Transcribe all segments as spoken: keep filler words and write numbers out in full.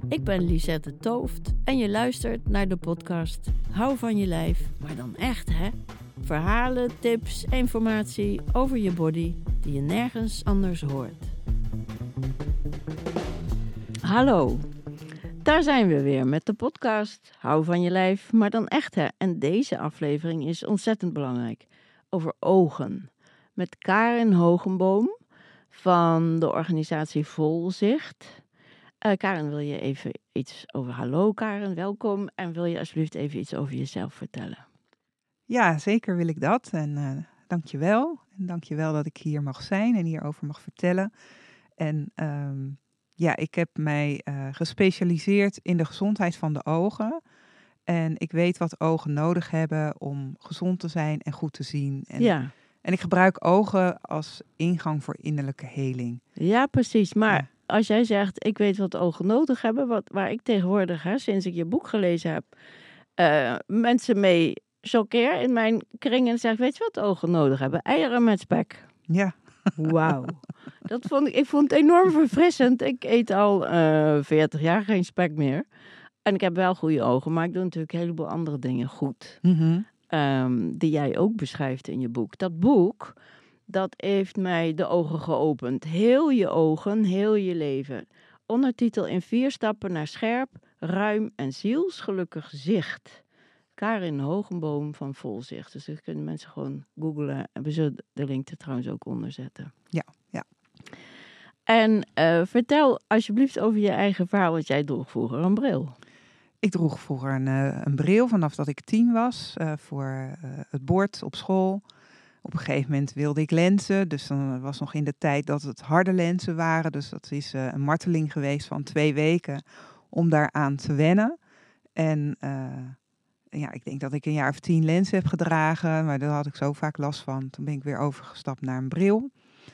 Ik ben Lisette Tooft en je luistert naar de podcast Hou van je lijf, maar dan echt hè? Verhalen, tips, informatie over je body die je nergens anders hoort. Hallo, daar zijn we weer met de podcast Hou van je lijf, maar dan echt hè? En deze aflevering is ontzettend belangrijk over ogen. Met Karin Hogenboom van de organisatie Volzicht. Uh, Karin, wil je even iets over... Hallo Karin, welkom. En wil je alsjeblieft even iets over jezelf vertellen? Ja, zeker wil ik dat. En uh, dank je wel. En dank je wel dat ik hier mag zijn en hierover mag vertellen. En um, ja, ik heb mij uh, gespecialiseerd in de gezondheid van de ogen. En ik weet wat ogen nodig hebben om gezond te zijn en goed te zien. En, ja. en ik gebruik ogen als ingang voor innerlijke heling. Ja, precies. Maar... Ja. Als jij zegt, ik weet wat ogen nodig hebben, wat, waar ik tegenwoordig, hè, sinds ik je boek gelezen heb, uh, mensen mee choqueer in mijn kring en zeg, weet je wat ogen nodig hebben? Eieren met spek. Ja. Wauw. Dat vond ik, ik vond het enorm verfrissend. Ik eet al uh, veertig jaar geen spek meer. En ik heb wel goede ogen, maar ik doe natuurlijk een heleboel andere dingen goed. Mm-hmm. Um, die jij ook beschrijft in je boek. Dat boek... Dat heeft mij de ogen geopend. Heel je ogen, heel je leven. Ondertitel in vier stappen naar scherp, ruim en zielsgelukkig zicht. Karin Hogenboom van Volzicht. Dus dat kunnen mensen gewoon googlen. En we zullen de link er trouwens ook onder zetten. Ja, ja. En uh, vertel alsjeblieft over je eigen verhaal. Want jij droeg vroeger een bril. Ik droeg vroeger een, uh, een bril vanaf dat ik tien was. Uh, voor uh, het bord op school. Op een gegeven moment wilde ik lenzen, dus dan was nog in de tijd dat het harde lenzen waren. Dus dat is uh, een marteling geweest van twee weken om daaraan te wennen. En uh, ja, ik denk dat ik een jaar of tien lenzen heb gedragen, maar daar had ik zo vaak last van. Toen ben ik weer overgestapt naar een bril.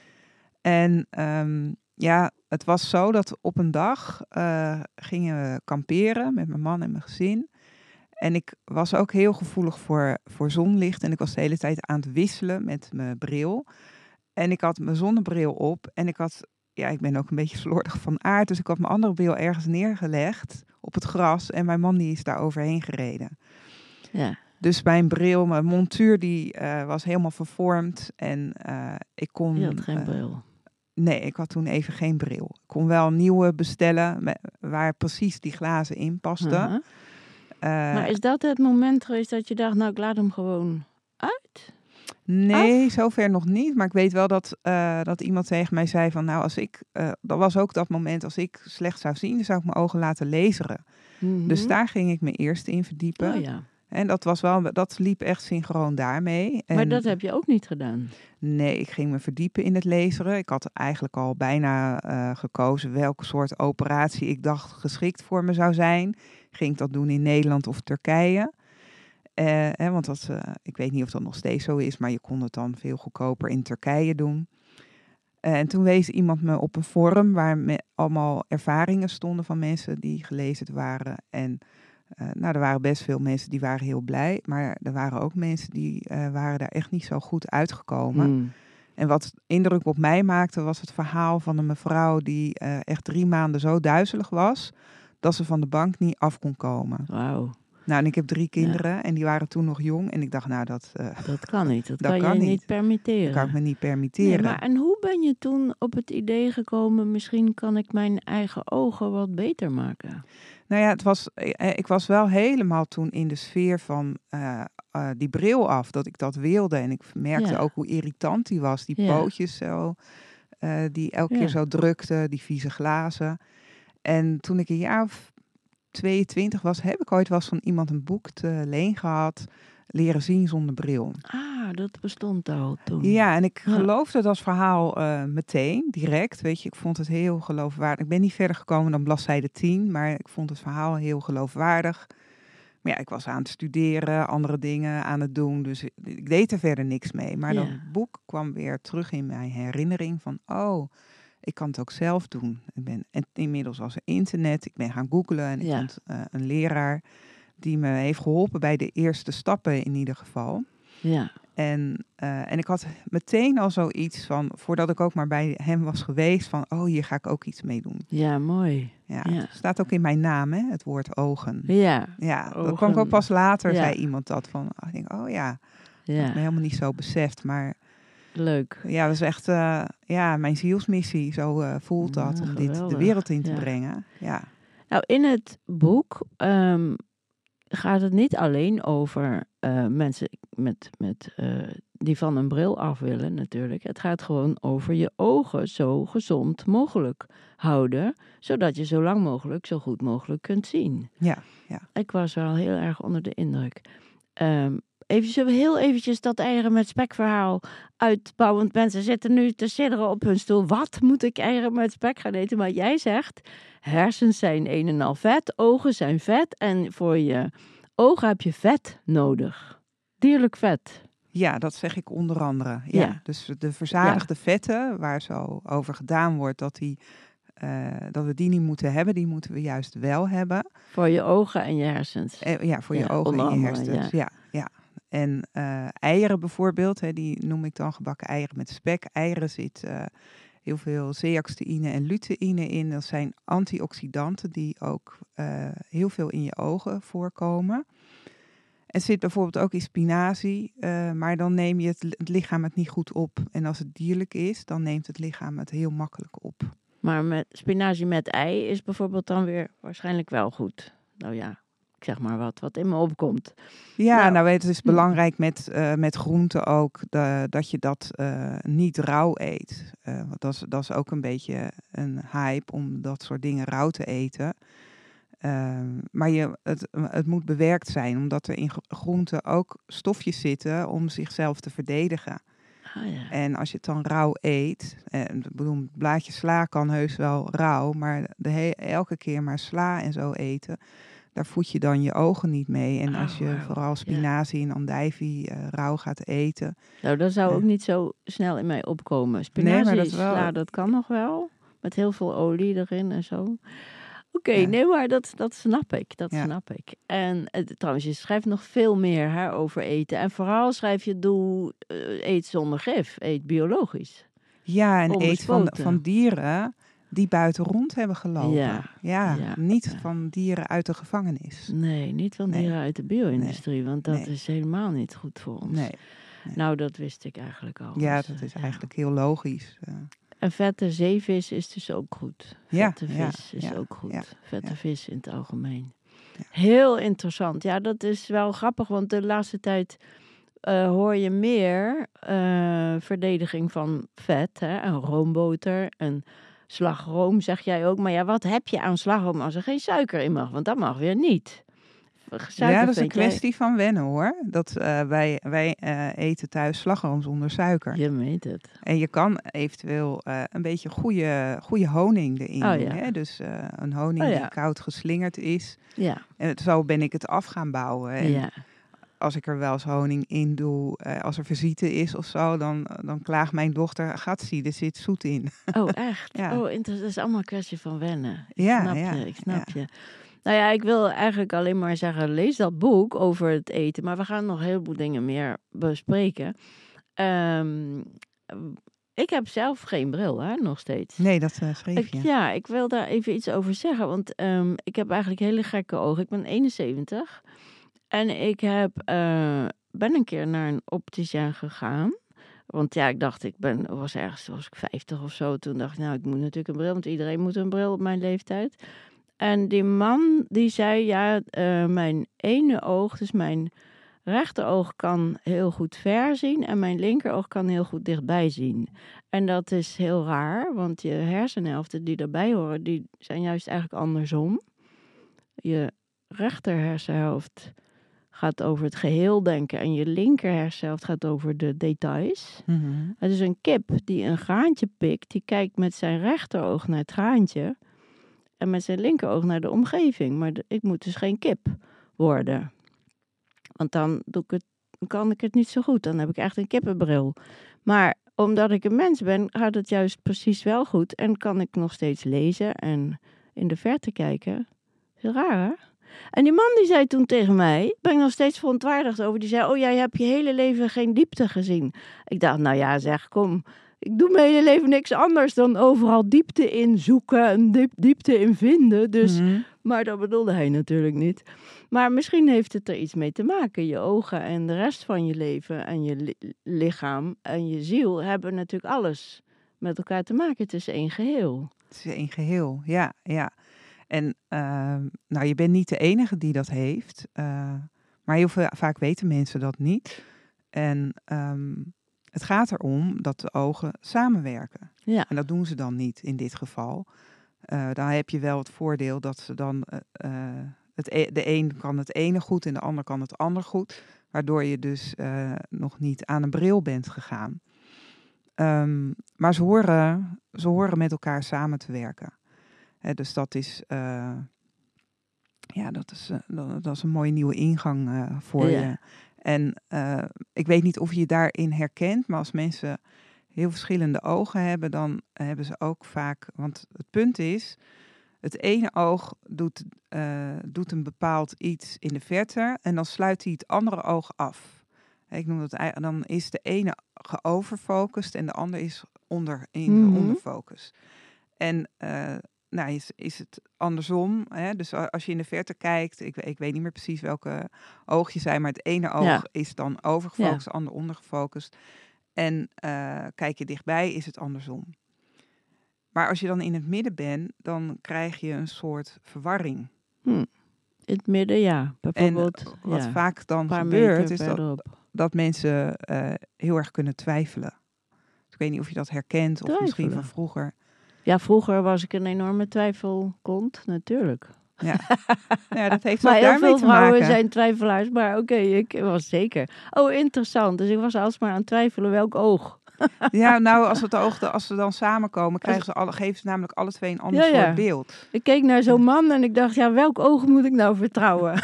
En um, ja, het was zo dat op een dag uh, gingen we kamperen met mijn man en mijn gezin. En ik was ook heel gevoelig voor, voor zonlicht. En ik was de hele tijd aan het wisselen met mijn bril. En ik had mijn zonnebril op. En ik had, ja, ik ben ook een beetje slordig van aard. Dus ik had mijn andere bril ergens neergelegd op het gras. En mijn man die is daar overheen gereden. Ja. Dus mijn bril, mijn montuur, die uh, was helemaal vervormd. En uh, ik kon... Je had geen uh, bril? Nee, ik had toen even geen bril. Ik kon wel een nieuwe bestellen met, waar precies die glazen in pasten. Uh-huh. Uh, maar is dat het moment geweest dat je dacht, nou ik laat hem gewoon uit? Nee, Af? zover nog niet. Maar ik weet wel dat, uh, dat iemand tegen mij zei van, nou als ik, uh, dat was ook dat moment als ik slecht zou zien, dan zou ik mijn ogen laten laseren. Mm-hmm. Dus daar ging ik me eerst in verdiepen. Oh, ja. En dat was wel, dat liep echt synchroon daarmee. En maar dat heb je ook niet gedaan? Nee, ik ging me verdiepen in het laseren. Ik had eigenlijk al bijna uh, gekozen welke soort operatie ik dacht geschikt voor me zou zijn. Ging ik dat doen in Nederland of Turkije? Uh, hè, want dat, uh, ik weet niet of dat nog steeds zo is, maar je kon het dan veel goedkoper in Turkije doen. Uh, en toen wees iemand me op een forum waar me allemaal ervaringen stonden van mensen die gelezen waren. En uh, nou, er waren best veel mensen die waren heel blij, maar er waren ook mensen die uh, waren daar echt niet zo goed uitgekomen. Mm. En wat indruk op mij maakte was het verhaal van een mevrouw die uh, echt drie maanden zo duizelig was dat ze van de bank niet af kon komen. Wauw. Nou, en ik heb drie kinderen ja. en die waren toen nog jong. En ik dacht, nou, dat... Uh, dat kan niet. Dat, dat kan, kan je niet. niet permitteren. Dat kan ik me niet permitteren. Nee, maar en hoe ben je toen op het idee gekomen, misschien kan ik mijn eigen ogen wat beter maken? Nou ja, het was, ik was wel helemaal toen in de sfeer van uh, uh, die bril af. Dat ik dat wilde. En ik merkte ja. ook hoe irritant die was. Die ja. pootjes zo, uh, die elke ja. keer zo drukte. Die vieze glazen. En toen ik een jaar of tweeëntwintig was, heb ik ooit wel eens van iemand een boek te leen gehad. Leren zien zonder bril. Ah, dat bestond al toen. Ja, en ik ja. geloofde dat verhaal uh, meteen, direct. Weet je, ik vond het heel geloofwaardig. Ik ben niet verder gekomen dan bladzijde tien, maar ik vond het verhaal heel geloofwaardig. Maar ja, ik was aan het studeren, andere dingen aan het doen, dus ik, ik deed er verder niks mee. Maar ja. dat boek kwam weer terug in mijn herinnering van, oh, ik kan het ook zelf doen. Ik ben en inmiddels als internet, ik ben gaan googlen en ik ja. vond uh, een leraar die me heeft geholpen bij de eerste stappen in ieder geval. Ja. En, uh, en ik had meteen al zoiets van, voordat ik ook maar bij hem was geweest, van oh, hier ga ik ook iets mee doen. Ja, mooi. Ja, ja. Het staat ook in mijn naam, hè, het woord ogen. Ja, ja ogen. Dat kwam ik ook pas later, ja. zei iemand dat van, oh, ik denk, oh ja, ja. dat had me helemaal niet zo beseft, maar... Leuk. Ja, dat is echt uh, ja, mijn zielsmissie, zo uh, voelt dat, ja, om dit de wereld in te ja. brengen. Ja. Nou, in het boek um, gaat het niet alleen over uh, mensen met, met, uh, die van een bril af willen natuurlijk. Het gaat gewoon over je ogen zo gezond mogelijk houden, zodat je zo lang mogelijk, zo goed mogelijk kunt zien. Ja, ja. Ik was wel heel erg onder de indruk. Um, Even, zullen we heel eventjes dat eieren met spek verhaal uitbouwen? Want mensen zitten nu te sidderen op hun stoel. Wat moet ik eieren met spek gaan eten? Maar jij zegt, hersens zijn een en al vet, ogen zijn vet. En voor je ogen heb je vet nodig. Dierlijk vet. Ja, dat zeg ik onder andere. Ja, ja. Dus de verzadigde ja. vetten, waar zo over gedaan wordt dat, die, uh, dat we die niet moeten hebben, die moeten we juist wel hebben. Voor je ogen en je hersens. Uh, ja, voor je ja, ogen en je hersens. Ja, ja. ja. En uh, eieren bijvoorbeeld, hè, die noem ik dan gebakken eieren met spek. Eieren zit uh, heel veel zeaxanthiïne en luteïne in. Dat zijn antioxidanten die ook uh, heel veel in je ogen voorkomen. Er zit bijvoorbeeld ook in spinazie, uh, maar dan neem je het, het lichaam het niet goed op. En als het dierlijk is, dan neemt het lichaam het heel makkelijk op. Maar met spinazie met ei is bijvoorbeeld dan weer waarschijnlijk wel goed. Nou ja. Zeg maar wat, wat in me opkomt. Ja, nou, nou het is belangrijk met, uh, met groenten ook, de, dat je dat uh, niet rauw eet. Uh, want dat is, dat is ook een beetje een hype om dat soort dingen rauw te eten. Uh, maar je, het, het moet bewerkt zijn, omdat er in groenten ook stofjes zitten om zichzelf te verdedigen. Oh ja. En als je het dan rauw eet, en ik bedoel, een blaadje sla kan heus wel rauw, maar de he- elke keer maar sla en zo eten... Daar voed je dan je ogen niet mee. En als je oh, wow. vooral spinazie ja. en andijvie uh, rauw gaat eten... Nou, dat zou uh, ook niet zo snel in mij opkomen. Spinazie, nee, maar dat, wel... sla, dat kan nog wel. Met heel veel olie erin en zo. Oké, okay, ja. nee, maar dat, dat snap ik. Dat ja. snap ik. En uh, trouwens, je schrijft nog veel meer hè, over eten. En vooral schrijf je, doe, uh, eet zonder gif. Eet biologisch. Ja, en eet van, van dieren... die buiten rond hebben gelopen. Ja, ja, ja niet ja. van dieren uit de gevangenis. Nee, niet van dieren nee. uit de bio-industrie, nee. want dat nee. is helemaal niet goed voor ons. Nee. nee. Nou, dat wist ik eigenlijk al. Ja, dus, dat is ja. eigenlijk heel logisch. Uh. En vette zeevis is dus ook goed. Ja, vette vis ja, is ja, ook goed. Ja, vette ja. vis in het algemeen. Ja. Heel interessant. Ja, dat is wel grappig, want de laatste tijd... Uh, hoor je meer uh, verdediging van vet, hè? En roomboter en... slagroom, zeg jij ook. Maar ja, wat heb je aan slagroom als er geen suiker in mag? Want dat mag weer niet. Suiker ja, dat is een kwestie jij... van wennen, hoor. Dat, uh, wij wij uh, eten thuis slagroom zonder suiker. Je meent het. En je kan eventueel uh, een beetje goede, goede honing erin oh, doen. Ja. Hè? Dus uh, een honing oh, ja. die koud geslingerd is. Ja. En zo ben ik het af gaan bouwen. En ja. als ik er wel eens honing in doe, uh, als er visite is of zo, dan, dan klaagt mijn dochter, gatsie, er zit zoet in. Oh, echt? ja. Oh, dat is allemaal een kwestie van wennen. Ik ja, snap ja, je, ik snap ja. je. Nou ja, ik wil eigenlijk alleen maar zeggen, lees dat boek over het eten, maar we gaan nog een heleboel dingen meer bespreken. Um, ik heb zelf geen bril, hè, nog steeds. Nee, dat uh, schreef je. Ik, ja, ik wil daar even iets over zeggen, want um, ik heb eigenlijk hele gekke ogen. Ik ben eenenzeventig. En ik heb, uh, ben een keer naar een opticien gegaan. Want ja, ik dacht, ik ben, was ergens, was ik vijftig of zo. Toen dacht ik, nou, ik moet natuurlijk een bril, want iedereen moet een bril op mijn leeftijd. En die man, die zei, ja, uh, mijn ene oog, dus mijn rechteroog kan heel goed ver zien. En mijn linkeroog kan heel goed dichtbij zien. En dat is heel raar, want je hersenhelften die daarbij horen, die zijn juist eigenlijk andersom. Je rechter hersenhelft gaat over het geheel denken en je linker hersenhelft gaat over de details. Mm-hmm. Het is een kip die een graantje pikt, die kijkt met zijn rechteroog naar het graantje en met zijn linkeroog naar de omgeving. Maar de, ik moet dus geen kip worden. Want dan doe ik het, kan ik het niet zo goed. Dan heb ik echt een kippenbril. Maar omdat ik een mens ben, gaat het juist precies wel goed en kan ik nog steeds lezen en in de verte kijken. Heel raar, hè? En die man die zei toen tegen mij, ben ik nog steeds verontwaardigd over, die zei, oh jij hebt je hele leven geen diepte gezien. Ik dacht, nou ja zeg, kom, ik doe mijn hele leven niks anders dan overal diepte in zoeken en diep, diepte in vinden. Dus, Mm-hmm. maar dat bedoelde hij natuurlijk niet. Maar misschien heeft het er iets mee te maken. Je ogen en de rest van je leven en je li- lichaam en je ziel hebben natuurlijk alles met elkaar te maken. Het is één geheel. Het is één geheel, ja, ja. En uh, nou, je bent niet de enige die dat heeft. Uh, maar heel veel, vaak weten mensen dat niet. En um, het gaat erom dat de ogen samenwerken. Ja. En dat doen ze dan niet in dit geval. Uh, dan heb je wel het voordeel dat ze dan... Uh, uh, het e- de een kan het ene goed en de ander kan het ander goed. Waardoor je dus uh, nog niet aan een bril bent gegaan. Um, maar ze horen, ze horen met elkaar samen te werken. He, dus dat is, uh, ja, dat is, uh, dat, dat is een mooie nieuwe ingang uh, voor ja. je. En uh, ik weet niet of je je daarin herkent, maar als mensen heel verschillende ogen hebben, dan hebben ze ook vaak, want het punt is, het ene oog doet, uh, doet een bepaald iets in de verte en dan sluit hij het andere oog af. Ik noem dat, dan is de ene geoverfocust en de ander is onder, in Mm-hmm. de onderfocus. En uh, nou, is, is het andersom. Hè? Dus als je in de verte kijkt, ik, ik weet niet meer precies welke oogjes zijn, maar het ene oog ja. is dan overgefocust, ja. de ander ondergefocust. En uh, kijk je dichtbij, is het andersom. Maar als je dan in het midden bent, dan krijg je een soort verwarring. Hm. In het midden, ja. Bijvoorbeeld, en wat ja, vaak dan gebeurt, is dat, dat mensen uh, heel erg kunnen twijfelen. Ik weet niet of je dat herkent, of twijfelen. Misschien van vroeger. Ja, vroeger was ik een enorme twijfelkont, natuurlijk. Ja, ja dat heeft maar ook heel veel te vrouwen maken. zijn twijfelaars, maar oké, okay, ik was zeker. Oh, interessant. Dus ik was alsmaar aan het twijfelen welk oog. Ja, nou, als, het oog, als ze dan samenkomen, krijgen ze alle, geven ze namelijk alle twee een ander ja, soort ja. beeld. Ik keek naar zo'n man en ik dacht, ja, welk oog moet ik nou vertrouwen?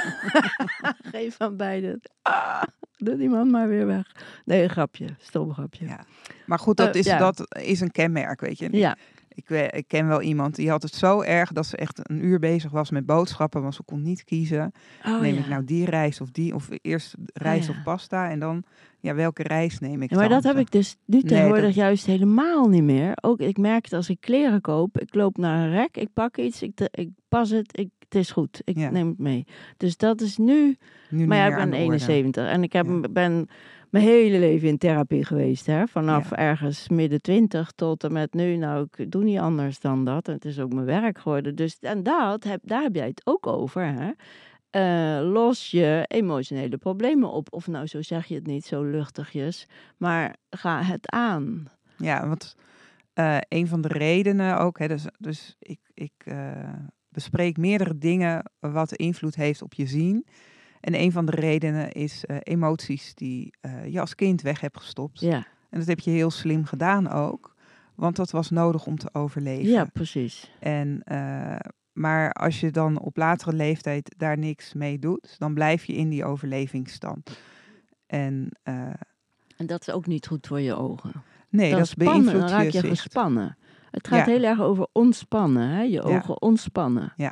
Geen van beide. Ah, doe die man maar weer weg. Nee, een grapje. Stom grapje. Ja. Maar goed, dat, uh, is, ja. dat is een kenmerk, weet je. Ja. Ik, ik ken wel iemand, die had het zo erg dat ze echt een uur bezig was met boodschappen, want ze kon niet kiezen. Oh, neem ja. ik nou die rijst of die, of eerst rijst oh, ja. of pasta en dan, ja, welke rijst neem ik ja, maar dan? dat heb ik dus nu tegenwoordig nee, dat... juist helemaal niet meer. Ook, ik merk het als ik kleren koop, ik loop naar een rek, ik pak iets, ik, ik pas het, ik, het is goed, ik ja. neem het mee. Dus dat is nu, nu maar ja, ik ben eenenzeventig en ik heb, ja. ben... mijn hele leven in therapie geweest, hè? Vanaf ja. ergens midden twintig tot en met nu. Nou, ik doe niet anders dan dat. Het is ook mijn werk geworden. Dus, en dat heb, daar heb jij het ook over, hè? Uh, los je emotionele problemen op. Of nou, zo zeg je het niet, zo luchtigjes. Maar ga het aan. Ja, want uh, een van de redenen ook... Hè, dus, dus ik, ik uh, bespreek meerdere dingen wat invloed heeft op je zien... En een van de redenen is uh, emoties die uh, je als kind weg hebt gestopt. Ja. En dat heb je heel slim gedaan ook. Want dat was nodig om te overleven. Ja, precies. En, uh, maar als je dan op latere leeftijd daar niks mee doet, dan blijf je in die overlevingsstand. En, uh, en dat is ook niet goed voor je ogen. Nee, dan dat spannen, beïnvloedt dan raak je, je zicht. gespannen. Het gaat ja. heel erg over ontspannen, hè? Je ogen ja. ontspannen. Ja.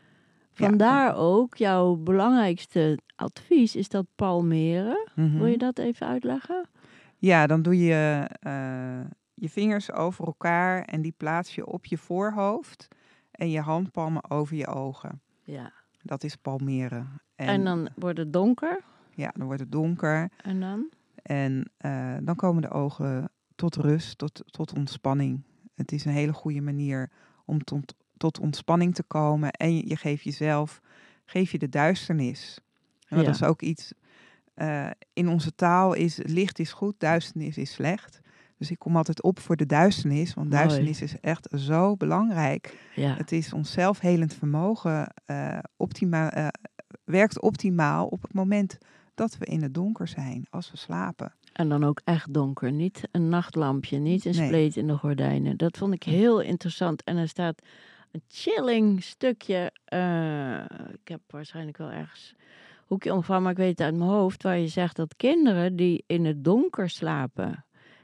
Vandaar ja. ook jouw belangrijkste advies is dat palmeren. Mm-hmm. Wil je dat even uitleggen? Ja, dan doe je uh, je vingers over elkaar en die plaats je op je voorhoofd en je handpalmen over je ogen. Ja. Dat is palmeren. En, en dan wordt het donker? Ja, dan wordt het donker. En dan? En uh, dan komen de ogen tot rust, tot, tot ontspanning. Het is een hele goede manier om tot tot ontspanning te komen en je, je geeft jezelf, geef je de duisternis. En ja. dat is ook iets, uh, in onze taal is licht is goed, duisternis is slecht. Dus ik kom altijd op voor de duisternis, want Mooi. duisternis is echt zo belangrijk. Ja. Het is ons zelfhelend vermogen, uh, optima- uh, werkt optimaal op het moment dat we in het donker zijn, als we slapen. En dan ook echt donker, niet een nachtlampje, niet een nee. spleet in de gordijnen. Dat vond ik heel interessant en er staat... een chilling stukje, uh, ik heb waarschijnlijk wel ergens hoekje omgevallen, maar ik weet het uit mijn hoofd, waar je zegt dat kinderen die in het donker slapen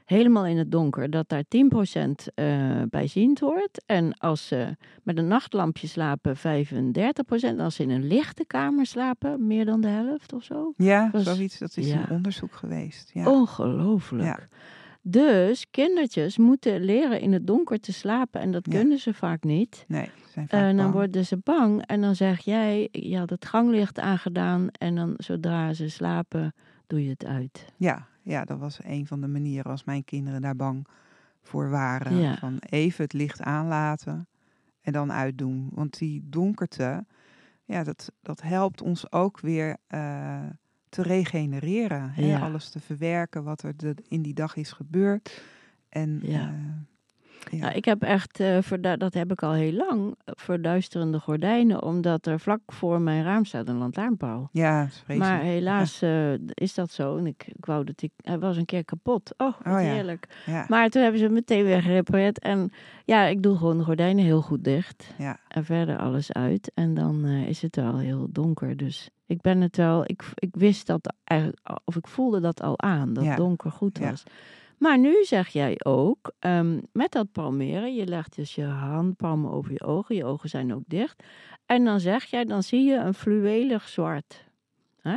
helemaal in het donker, dat daar tien procent uh, bijziend wordt. En als ze met een nachtlampje slapen, vijfendertig procent. En als ze in een lichte kamer slapen, meer dan de helft of zo. Ja, dat zoiets. Dat is ja. een onderzoek geweest. Ja. Ongelooflijk. Ja. Dus kindertjes moeten leren in het donker te slapen. En dat Ja. kunnen ze vaak niet. Nee, ze zijn vaak En dan bang. worden ze bang. En dan zeg jij, je had het ganglicht aangedaan. En dan zodra ze slapen, doe je het uit. Ja, ja, dat was een van de manieren als mijn kinderen daar bang voor waren. Ja. Van even het licht aanlaten en dan uitdoen. Want die donkerte, ja, dat, dat helpt ons ook weer uh, te regenereren. Hè? Ja. Alles te verwerken wat er de, in die dag is gebeurd. En Ja. uh, Ja. ja. Ja, ik heb echt, uh, verdu- dat heb ik al heel lang, verduisterende gordijnen. Omdat er vlak voor mijn raam staat een lantaarnpaal. Ja, dat is vreselijk. Maar helaas uh, is dat zo. En ik, ik wou dat ik, hij was een keer kapot. Oh, wat Oh ja. heerlijk. Ja. Maar toen hebben ze hem meteen weer gerepareerd. En ja, ik doe gewoon de gordijnen heel goed dicht. Ja. En verder alles uit. En dan uh, is het wel heel donker. Dus ik ben het wel, ik, ik wist dat eigenlijk, of ik voelde dat al aan. Dat Ja. donker goed was. Ja. Maar nu zeg jij ook, um, met dat palmeren, je legt dus je handpalmen over je ogen. Je ogen zijn ook dicht. En dan zeg jij, dan zie je een fluwelig zwart. Huh?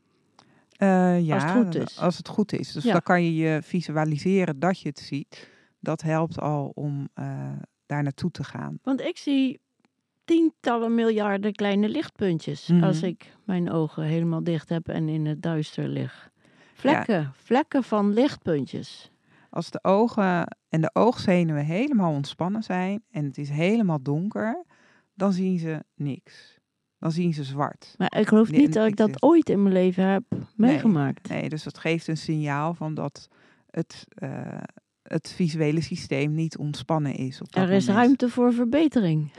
Uh, ja, als het goed is. Als het goed is. Dus ja. dan kan je je visualiseren dat je het ziet. Dat helpt al om uh, daar naartoe te gaan. Want ik zie tientallen miljarden kleine lichtpuntjes. Mm-hmm. Als ik mijn ogen helemaal dicht heb en in het duister lig. Vlekken, ja. vlekken van lichtpuntjes. Als de ogen en de oogzenuwen helemaal ontspannen zijn en het is helemaal donker, dan zien ze niks. Dan zien ze zwart. Maar ik geloof niet dat ik dat ooit in mijn leven heb meegemaakt. Nee, nee, dus dat geeft een signaal van dat het, uh, het visuele systeem niet ontspannen is. Op dat er is moment. ruimte voor verbetering.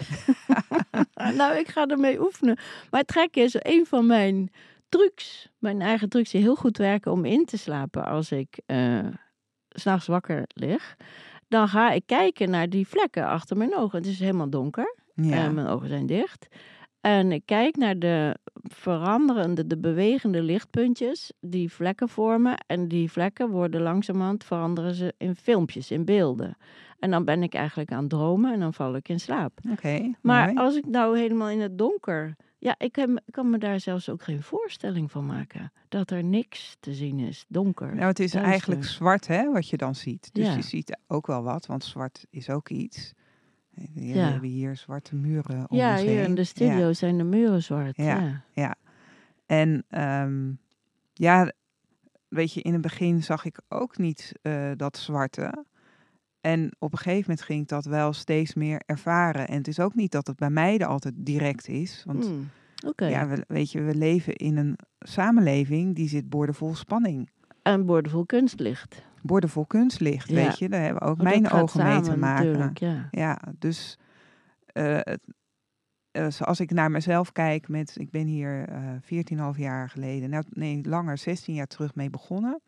Nou, ik ga ermee oefenen. Maar het gek is, een van mijn trucs, mijn eigen trucs die heel goed werken om in te slapen als ik uh, 's nachts wakker lig. Dan ga ik kijken naar die vlekken achter mijn ogen. Het is helemaal donker. Ja. En mijn ogen zijn dicht. En ik kijk naar de veranderende, de bewegende lichtpuntjes die vlekken vormen. En die vlekken worden langzamerhand, veranderen ze in filmpjes, in beelden. En dan ben ik eigenlijk aan het dromen en dan val ik in slaap. Oké, okay, maar mooi. als ik nou helemaal in het donker... Ja, ik kan, kan me daar zelfs ook geen voorstelling van maken. Dat er niks te zien is, donker. Nou, het is duister. eigenlijk zwart, hè, wat je dan ziet. Dus ja. je ziet ook wel wat, want zwart is ook iets. We ja. hebben hier zwarte muren om ja, ons heen. hier in de studio ja. zijn de muren zwart. Ja, ja. ja. En um, ja, weet je, in het begin zag ik ook niet uh, dat zwarte. En op een gegeven moment ging ik dat wel steeds meer ervaren. En het is ook niet dat het bij mij altijd direct is. Want mm, okay. ja, we, weet je, we leven in een samenleving die zit boordevol spanning. En boordevol kunstlicht. Boordevol kunstlicht, ja. weet je. Daar hebben ook oh, mijn ogen samen, mee te maken. Ja. ja, dus uh, het, uh, zoals ik naar mezelf kijk met... Ik ben hier uh, veertien komma vijf jaar geleden, nou, nee, langer, zestien jaar terug mee begonnen.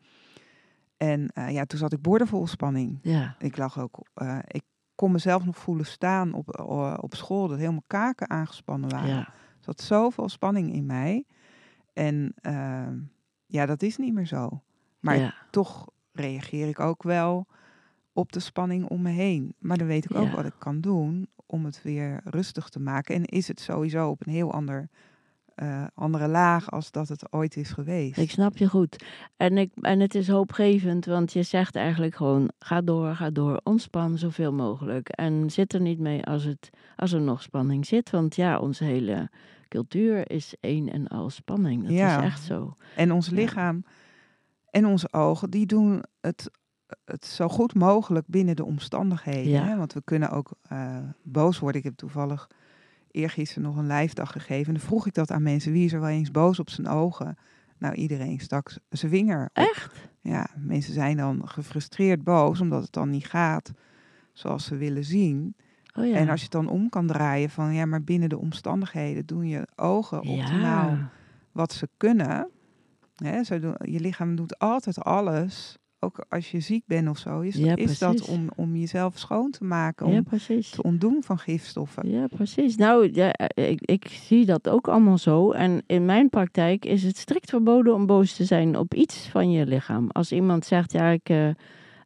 En uh, ja, toen zat ik boordevol spanning. Ja. Ik lag ook... Uh, ik kon mezelf nog voelen staan op, uh, op school, dat helemaal kaken aangespannen waren. Ja. Er zat zoveel spanning in mij. En uh, ja, dat is niet meer zo. Maar ja. toch reageer ik ook wel op de spanning om me heen. Maar dan weet ik ook ja. wat ik kan doen om het weer rustig te maken. En is het sowieso op een heel ander, uh, andere laag als dat het ooit is geweest. Ik snap je goed. En, ik, en het is hoopgevend, want je zegt eigenlijk gewoon... ga door, ga door, ontspan zoveel mogelijk. En zit er niet mee als, het, als er nog spanning zit. Want ja, onze hele cultuur is één en al spanning. Dat ja. is echt zo. En ons lichaam ja. en onze ogen, die doen het... het zo goed mogelijk binnen de omstandigheden. Ja. Hè? Want we kunnen ook uh, boos worden. Ik heb toevallig eergisteren nog een lijfdag gegeven. En dan vroeg ik dat aan mensen. Wie is er wel eens boos op zijn ogen? Nou, iedereen stak zijn vinger op. Echt? Ja, mensen zijn dan gefrustreerd boos, omdat het dan niet gaat zoals ze willen zien. Oh ja. En als je het dan om kan draaien van... ja, maar binnen de omstandigheden doen je ogen optimaal ja. wat ze kunnen. Hè? Zo doen, je lichaam doet altijd alles... Ook als je ziek bent of zo, is, ja, is dat om, om jezelf schoon te maken, om ja, precies. te ontdoen van gifstoffen. Ja, precies. Nou, ja, ik, ik zie dat ook allemaal zo. En in mijn praktijk is het strikt verboden om boos te zijn op iets van je lichaam. Als iemand zegt, ja, ik, uh,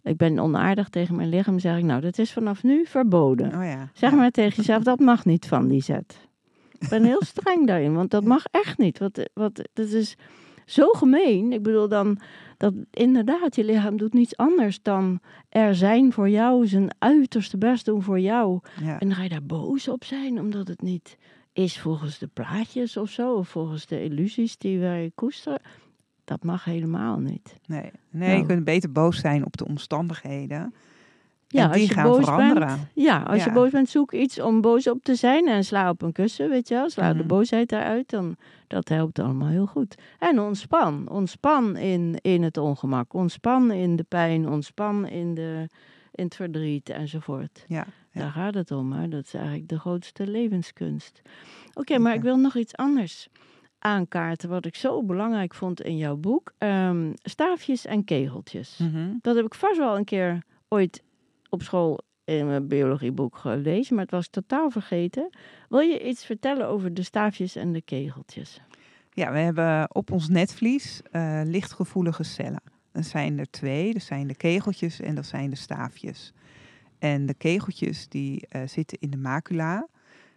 ik ben onaardig tegen mijn lichaam, zeg ik, nou, dat is vanaf nu verboden. Oh ja. Zeg ja. maar tegen jezelf, dat mag niet van Lisette. Ik ben heel streng daarin, want dat mag echt niet. Wat, wat, dat is zo gemeen. Ik bedoel dan, dat inderdaad, je lichaam doet niets anders dan er zijn voor jou, zijn uiterste best doen voor jou. Ja. En dan ga je daar boos op zijn, omdat het niet is volgens de plaatjes of zo, of volgens de illusies die wij koesteren. Dat mag helemaal niet. Nee, nee Nou. je kunt beter boos zijn op de omstandigheden. Ja, en die als je gaan boos veranderen. bent, ja, als Ja. je boos bent, zoek iets om boos op te zijn en sla op een kussen, weet je wel. Sla Mhm. de boosheid eruit, dan dat helpt allemaal heel goed. En ontspan. Ontspan in, in het ongemak. Ontspan in de pijn. Ontspan in, de, in het verdriet enzovoort. Ja, ja. Daar gaat het om, hè. Dat is eigenlijk de grootste levenskunst. Oké, Zeker. maar ik wil nog iets anders aankaarten wat ik zo belangrijk vond in jouw boek. Ehm, staafjes en kegeltjes. Mhm. Dat heb ik vast wel een keer ooit op school in mijn biologieboek gelezen, maar het was totaal vergeten. Wil je iets vertellen over de staafjes en de kegeltjes? Ja, we hebben op ons netvlies uh, lichtgevoelige cellen. Dat zijn er twee. Dat zijn de kegeltjes en dat zijn de staafjes. En de kegeltjes die uh, zitten in de macula.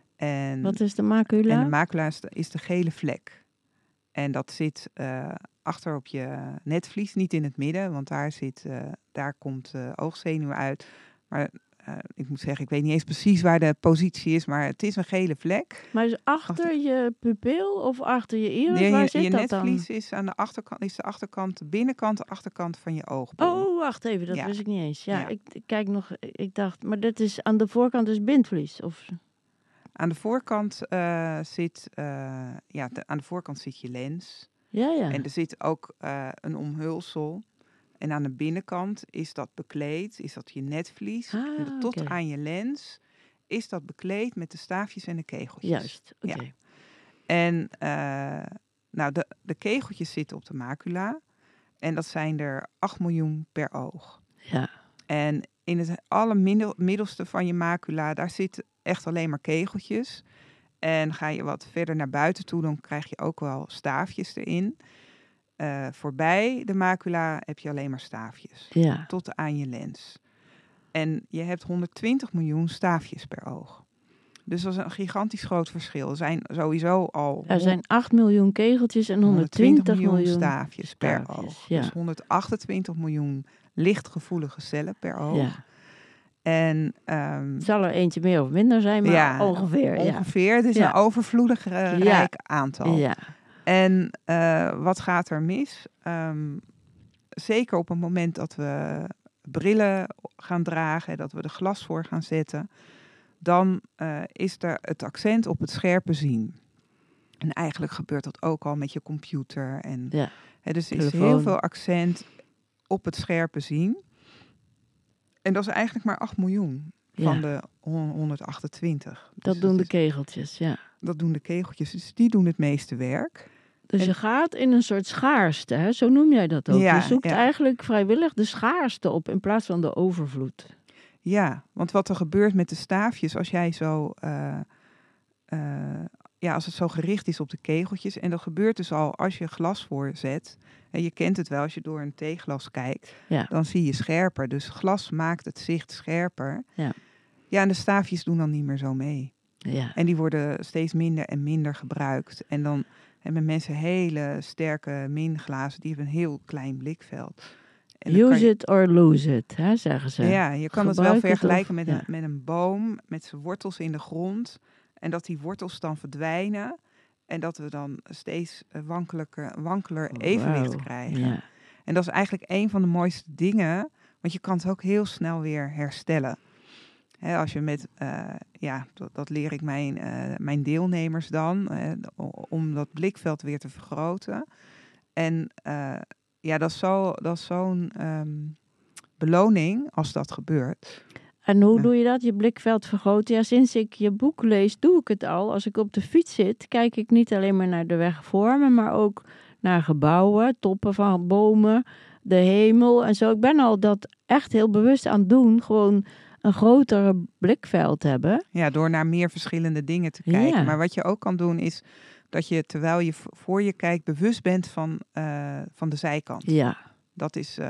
En, Wat is de macula? En de macula is de, is de gele vlek. En dat zit uh, achter op je netvlies, niet in het midden, want daar, zit, uh, daar komt de oogzenuw uit. Maar uh, ik moet zeggen, ik weet niet eens precies waar de positie is, maar het is een gele vlek. Maar is achter, achter je pupil of achter je iris? Nee, waar je, zit je dat dan? Je netvlies is aan de achterkant, is de achterkant, de binnenkant, de achterkant van je oogbol. Oh, wacht even, dat ja. wist ik niet eens. Ja, ja. Ik, ik kijk nog, ik dacht, maar dit is aan de voorkant is bindvlies, of? Aan de voorkant uh, zit, uh, ja, de, aan de voorkant zit je lens. Ja, ja. En er zit ook uh, een omhulsel. En aan de binnenkant is dat bekleed, is dat je netvlies. Ah, en de, tot okay. aan je lens is dat bekleed met de staafjes en de kegeltjes. Juist, oké. Okay. Ja. En uh, nou, de, de kegeltjes zitten op de macula. En dat zijn er acht miljoen per oog. Ja. En in het allermiddelste van je macula, daar zitten echt alleen maar kegeltjes. En ga je wat verder naar buiten toe, dan krijg je ook wel staafjes erin. Uh, voorbij de macula heb je alleen maar staafjes. Ja. Tot aan je lens. En je hebt honderdtwintig miljoen staafjes per oog. Dus dat is een gigantisch groot verschil. Er zijn sowieso al... Er zijn acht miljoen kegeltjes en honderdtwintig miljoen, miljoen staafjes per staafjes, oog. Ja. Dus honderdachtentwintig miljoen lichtgevoelige cellen per oog. Ja. En, um, zal er eentje meer of minder zijn, maar ja, ongeveer. Ongeveer, het is ja. een overvloedig uh, ja. rijk aantal. Ja. En uh, wat gaat er mis? Um, zeker op het moment dat we brillen gaan dragen, dat we er glas voor gaan zetten, dan uh, is er het accent op het scherpe zien. En eigenlijk gebeurt dat ook al met je computer. En, ja. hè, dus er is Telefoon. heel veel accent op het scherpe zien. En dat is eigenlijk maar acht miljoen van ja. de honderdachtentwintig. Dat dus doen dat de is, kegeltjes, ja. Dat doen de kegeltjes, dus die doen het meeste werk. Dus en, je gaat in een soort schaarste, hè? Zo noem jij dat ook. Ja, je zoekt ja. eigenlijk vrijwillig de schaarste op in plaats van de overvloed. Ja, want wat er gebeurt met de staafjes als jij zo... Uh, uh, ja, als het zo gericht is op de kegeltjes. En dat gebeurt dus al als je glas voorzet. En je kent het wel, als je door een theeglas kijkt, ja. dan zie je scherper. Dus glas maakt het zicht scherper. Ja. Ja, en de staafjes doen dan niet meer zo mee. Ja. En die worden steeds minder en minder gebruikt. En dan hebben mensen hele sterke minglazen, die hebben een heel klein blikveld. En Use je, it or lose it, hè, zeggen ze. Ja, je kan Gebruik het wel het vergelijken of, met, ja. een, met een boom, met zijn wortels in de grond. En dat die wortels dan verdwijnen. En dat we dan steeds wankelijker, wankeler evenwicht wow. krijgen. Ja. En dat is eigenlijk een van de mooiste dingen. Want je kan het ook heel snel weer herstellen. He, als je met, uh, ja, dat, dat leer ik mijn, uh, mijn deelnemers dan. Uh, om dat blikveld weer te vergroten. En uh, ja, dat is, zo, dat is zo'n um, beloning als dat gebeurt. En hoe Ja. doe je dat, je blikveld vergroten? Ja, sinds ik je boek lees, doe ik het al. Als ik op de fiets zit, kijk ik niet alleen maar naar de weg voor me, maar ook naar gebouwen, toppen van bomen, de hemel en zo. Ik ben al dat echt heel bewust aan het doen, gewoon een grotere blikveld hebben. Ja, door naar meer verschillende dingen te kijken. Ja. Maar wat je ook kan doen is dat je, terwijl je voor je kijkt, bewust bent van, uh, van de zijkant. Ja. Dat is uh, Ja.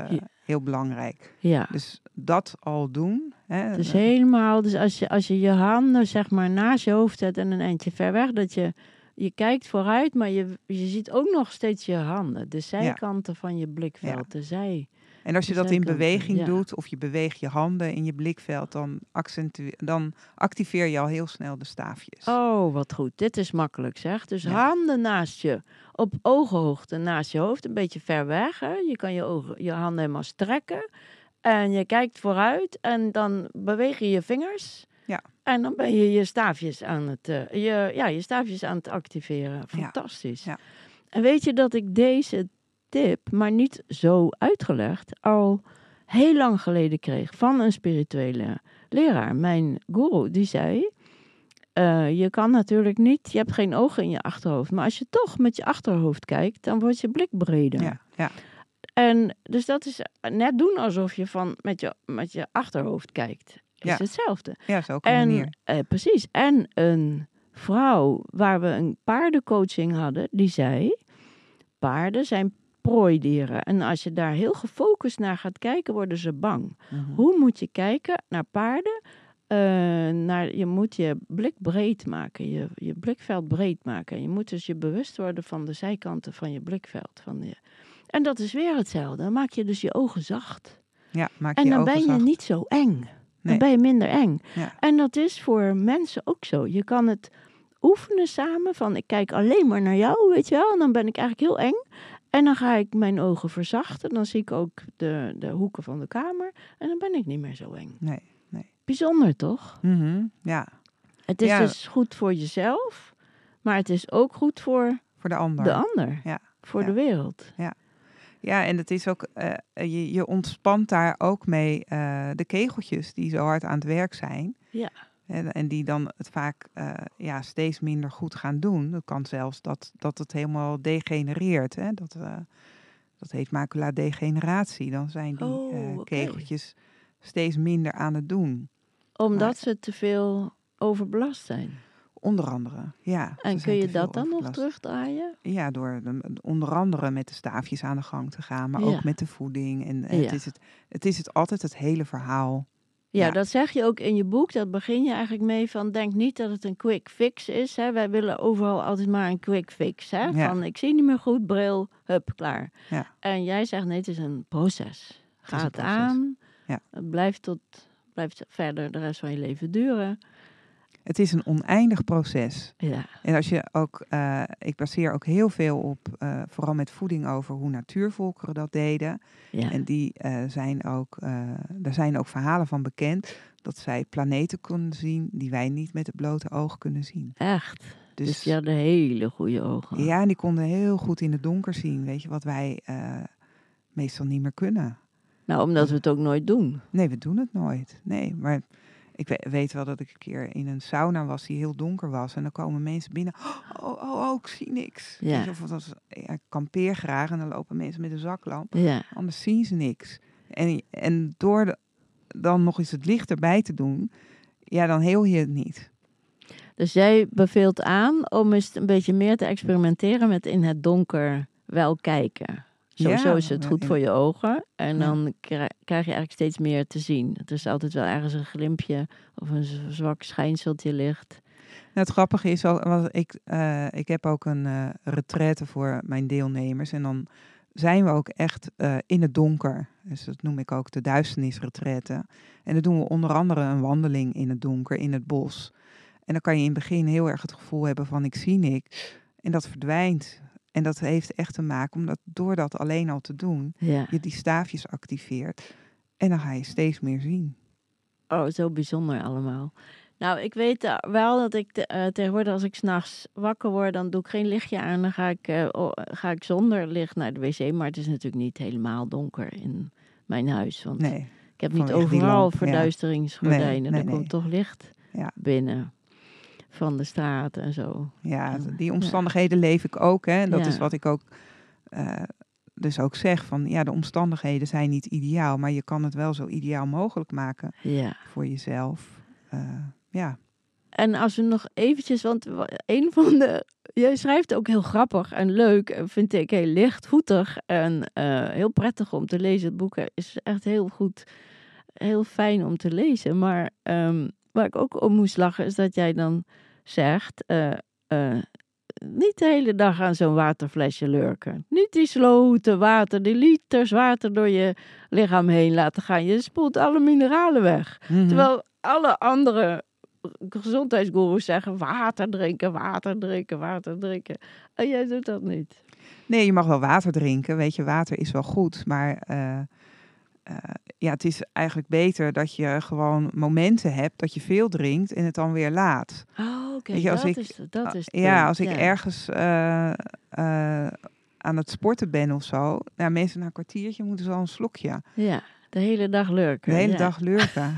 heel belangrijk. Ja. Dus dat al doen. Hè, Dus helemaal, dus als je, als je je handen zeg maar naast je hoofd zet en een eindje ver weg, dat je, je kijkt vooruit, maar je, je ziet ook nog steeds je handen. De zijkanten ja. van je blikveld, ja. de zij. En als je de dat in beweging ja. doet, of je beweegt je handen in je blikveld, dan, accentu- dan activeer je al heel snel de staafjes. Oh, wat goed. Dit is makkelijk zeg. Dus ja. handen naast je, op ogenhoogte naast je hoofd, een beetje ver weg. Hè? Je kan je, ogen, je handen helemaal strekken. En je kijkt vooruit en dan beweeg je je vingers. Ja. En dan ben je je staafjes aan het, uh, je, ja, je staafjes aan het activeren. Fantastisch. Ja. Ja. En weet je dat ik deze tip, maar niet zo uitgelegd, al heel lang geleden kreeg van een spirituele leraar. Mijn guru, die zei, uh, je kan natuurlijk niet, je hebt geen ogen in je achterhoofd. Maar als je toch met je achterhoofd kijkt, dan wordt je blik breder. Ja, ja. En dus dat is net doen alsof je van met je, met je achterhoofd kijkt. Is ja. hetzelfde. Ja, zo ook een en, manier. Uh, precies. En een vrouw waar we een paardencoaching hadden, die zei, paarden zijn prooidieren. En als je daar heel gefocust naar gaat kijken, worden ze bang. Mm-hmm. Hoe moet je kijken naar paarden? Uh, naar, je moet je blik breed maken, je, je blikveld breed maken. Je moet dus je bewust worden van de zijkanten van je blikveld. Van de, en dat is weer hetzelfde. Dan maak je dus je ogen zacht. Ja, maak je en dan ogen ben je zacht. niet zo eng. Dan Nee. ben je minder eng. Ja. En dat is voor mensen ook zo. Je kan het oefenen samen van ik kijk alleen maar naar jou, weet je wel. En dan ben ik eigenlijk heel eng. En dan ga ik mijn ogen verzachten. Dan zie ik ook de, de hoeken van de kamer. En dan ben ik niet meer zo eng. Nee, nee. Bijzonder, toch? Mm-hmm. Ja. Het is ja. dus goed voor jezelf. Maar het is ook goed voor, voor de ander. De ander. Ja. Voor ja. de wereld. Ja. Ja, en het is ook, uh, je, je ontspant daar ook mee uh, de kegeltjes die zo hard aan het werk zijn. Ja. En, en die dan het vaak uh, ja, steeds minder goed gaan doen. Dat kan zelfs dat, dat het helemaal degenereert. Hè? Dat, uh, dat heet maculadegeneratie. Dan zijn die oh, uh, okay. kegeltjes steeds minder aan het doen. Omdat maar, ze te veel overbelast zijn. Onder andere, ja. En kun je dat dan nog terugdraaien? Ja, door de, onder andere met de staafjes aan de gang te gaan, maar ja. ook met de voeding. En ja. het, is het, het is het altijd het hele verhaal. Ja, ja, dat zeg je ook in je boek. Dat begin je eigenlijk mee van, denk niet dat het een quick fix is. Hè? Wij willen overal altijd maar een quick fix. Hè? Ja. Van, ik zie niet meer goed, bril, hup, klaar. Ja. En jij zegt, nee, het is een proces. Ga het, het proces. aan. Ja. Het blijft, tot, blijft verder de rest van je leven duren. Het is een oneindig proces. Ja. En als je ook, uh, ik baseer ook heel veel op, uh, vooral met voeding over hoe natuurvolkeren dat deden. Ja. En die uh, zijn ook, uh, daar zijn ook verhalen van bekend dat zij planeten konden zien die wij niet met het blote oog kunnen zien. Echt? Dus, dus die hadden hele goede ogen. Ja, en die konden heel goed in het donker zien. Weet je, wat wij uh, meestal niet meer kunnen. Nou, omdat we het ook nooit doen. Nee, we doen het nooit. Nee, maar ik weet wel dat ik een keer in een sauna was die heel donker was. En dan komen mensen binnen. Oh, oh, oh, ik zie niks. Ja. Dus of dat, ja, ik kampeer graag en dan lopen mensen met een zaklamp. Ja. Anders zien ze niks. En, en door de, dan nog eens het licht erbij te doen, ja, dan heel je het niet. Dus jij beveelt aan om eens een beetje meer te experimenteren met in het donker wel kijken. Sowieso ja, is het goed voor je ogen. En ja. dan krijg je eigenlijk steeds meer te zien. Er is altijd wel ergens een glimpje of een zwak schijnseltje licht. Nou, het grappige is, wel, was, ik, uh, ik heb ook een uh, retraite voor mijn deelnemers. En dan zijn we ook echt uh, in het donker. Dus dat noem ik ook de duisternisretraite. En dan doen we onder andere een wandeling in het donker, in het bos. En dan kan je in het begin heel erg het gevoel hebben van ik zie niks. En dat verdwijnt. En dat heeft echt te maken, omdat door dat alleen al te doen, ja. je die staafjes activeert. En dan ga je steeds meer zien. Oh, zo bijzonder allemaal. Nou, ik weet uh, wel dat ik te, uh, tegenwoordig als ik 's nachts wakker word, dan doe ik geen lichtje aan. Dan ga ik, uh, oh, ga ik zonder licht naar de wc. Maar het is natuurlijk niet helemaal donker in mijn huis. Want nee, ik heb niet overal lamp, verduisteringsgordijnen. Ja. Nee, nee, er nee. komt toch licht ja. binnen. Van de straat en zo. Ja, die omstandigheden ja. leef ik ook. Hè. En dat ja. is wat ik ook uh, dus ook zeg. Van, ja, de omstandigheden zijn niet ideaal. Maar je kan het wel zo ideaal mogelijk maken ja. voor jezelf. Uh, ja. en als we nog eventjes, want een van de... Jij schrijft ook heel grappig en leuk, vind ik heel lichtvoetig en uh, heel prettig om te lezen. Het boek is echt heel goed, heel fijn om te lezen. Maar um, waar ik ook om moest lachen is dat jij dan zegt... Uh, uh, niet de hele dag aan zo'n waterflesje lurken. Niet die sloten water, die liters water door je lichaam heen laten gaan. Je spoelt alle mineralen weg. Mm-hmm. Terwijl alle andere gezondheidsgoeroes zeggen water drinken, water drinken, water drinken. En jij doet dat niet. Nee, je mag wel water drinken. Weet je, water is wel goed. Maar uh, uh, ja, het is eigenlijk beter dat je gewoon momenten hebt dat je veel drinkt en het dan weer laat. Oh, oké. Okay. Dat, is, dat is uh, Ja, als ik ja. ergens uh, uh, aan het sporten ben of zo. Nou, mensen na een kwartiertje moeten ze al een slokje. Ja, de hele dag lurken. De hele ja. dag lurken.